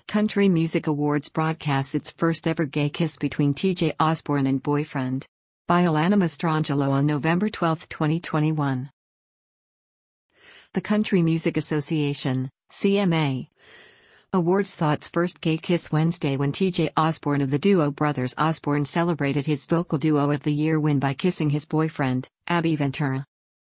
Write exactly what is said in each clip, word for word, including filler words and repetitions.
Country Music Awards broadcasts its first ever gay kiss between T J Osborne and boyfriend. By Alana Mastrangelo on November twelfth, twenty twenty-one. The Country Music Association, C M A, Awards saw its first gay kiss Wednesday when T J Osborne of the duo Brothers Osborne celebrated his Vocal Duo of the Year win by kissing his boyfriend, Abby Ventura.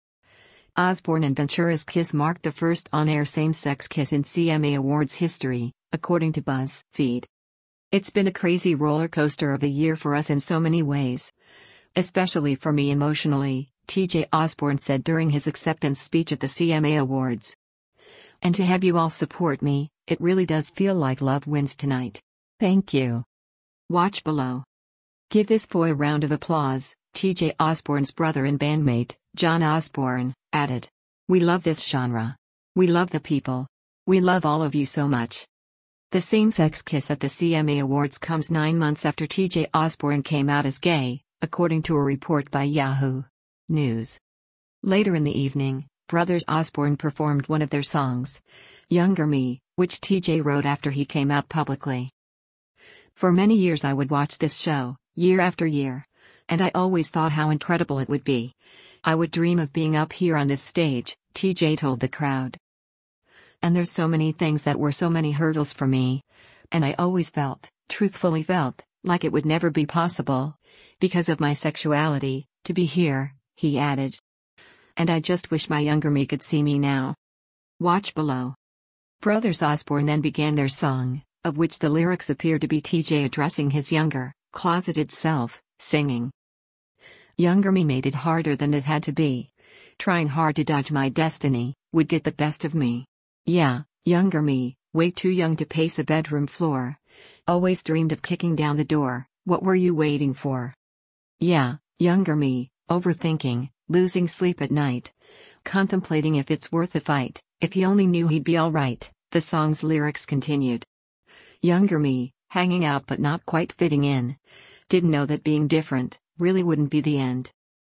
Osborne and Ventura's kiss marked the first on-air same-sex kiss in C M A Awards history, according to BuzzFeed. It's been a crazy roller coaster of a year for us in so many ways. Especially for me emotionally, T J Osborne said during his acceptance speech at the C M A Awards. And to have you all support me, it really does feel like love wins tonight. Thank you. Watch below. Give this boy a round of applause, T J Osborne's brother and bandmate, John Osborne, added. We love this genre. We love the people. We love all of you so much. The same-sex kiss at the C M A Awards comes nine months after T J Osborne came out as gay, according to a report by Yahoo News. Later in the evening, Brothers Osborne performed one of their songs, Younger Me, which T J wrote after he came out publicly. For many years I would watch this show, year after year. And I always thought how incredible it would be. I would dream of being up here on this stage, T J told the crowd. And there's so many things that were so many hurdles for me. And I always felt, truthfully felt, like it would never be possible, because of my sexuality, to be here, he added. And I just wish my younger me could see me now. Watch below. Brothers Osborne then began their song, of which the lyrics appear to be T J addressing his younger, closeted self, singing. Younger me made it harder than it had to be. Trying hard to dodge my destiny, would get the best of me. Yeah, younger me, way too young to pace a bedroom floor. Always dreamed of kicking down the door, what were you waiting for? Yeah, younger me, overthinking, losing sleep at night. Contemplating if it's worth a fight, if he only knew he'd be alright, the song's lyrics continued. Younger me, hanging out but not quite fitting in. Didn't know that being different, really wouldn't be the end.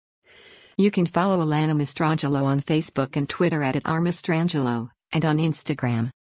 You can follow Alana Mastrangelo on Facebook and Twitter at, at r mastrangelo, and on Instagram.